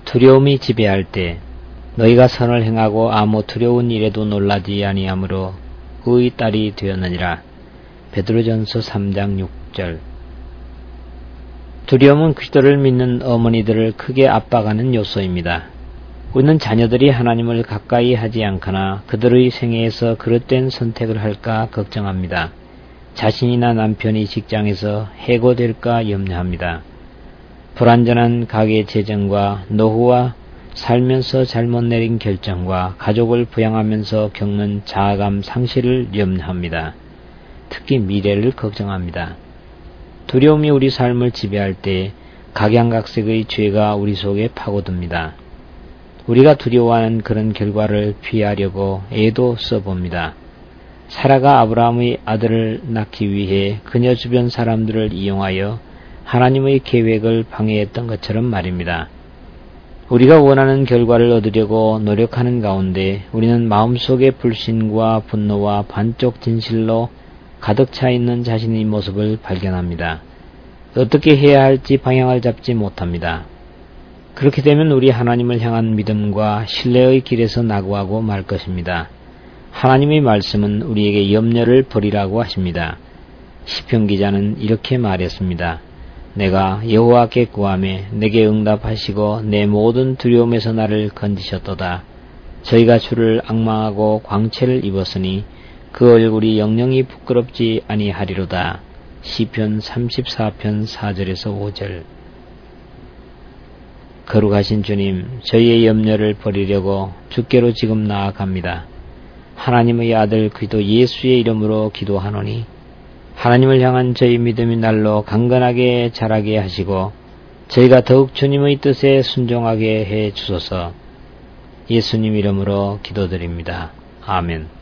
두려움이 지배할 때 너희가 선을 행하고 아무 두려운 일에도 놀라지 아니하므로 그의 딸이 되었느니라. 베드로전서 3장 6절. 두려움은 그리스도를 믿는 어머니들을 크게 압박하는 요소입니다. 우리는 자녀들이 하나님을 가까이 하지 않거나 그들의 생애에서 그릇된 선택을 할까 걱정합니다. 자신이나 남편이 직장에서 해고될까 염려합니다. 불완전한 가계 재정과 노후와 살면서 잘못 내린 결정과 가족을 부양하면서 겪는 자아감 상실을 염려합니다. 특히 미래를 걱정합니다. 두려움이 우리 삶을 지배할 때 각양각색의 죄가 우리 속에 파고듭니다. 우리가 두려워하는 그런 결과를 피하려고 애도 써봅니다. 사라가 아브라함의 아들을 낳기 위해 그녀 주변 사람들을 이용하여 하나님의 계획을 방해했던 것처럼 말입니다. 우리가 원하는 결과를 얻으려고 노력하는 가운데 우리는 마음속의 불신과 분노와 반쪽 진실로 가득 차 있는 자신의 모습을 발견합니다. 어떻게 해야 할지 방향을 잡지 못합니다. 그렇게 되면 우리 하나님을 향한 믿음과 신뢰의 길에서 낙오하고 말 것입니다. 하나님의 말씀은 우리에게 염려를 버리라고 하십니다. 시편 기자는 이렇게 말했습니다. 내가 여호와께 구하매 내게 응답하시고 내 모든 두려움에서 나를 건지셨도다. 저희가 주를 앙망하고 광채를 입었으니 그 얼굴이 영영이 부끄럽지 아니하리로다. 시편 34편 4절에서 5절. 거룩하신 주님, 저희의 염려를 버리려고 주께로 지금 나아갑니다. 하나님의 아들 그리스도 예수의 이름으로 기도하노니 하나님을 향한 저희 믿음이 날로 강건하게 자라게 하시고 저희가 더욱 주님의 뜻에 순종하게 해 주소서. 예수님 이름으로 기도드립니다. 아멘.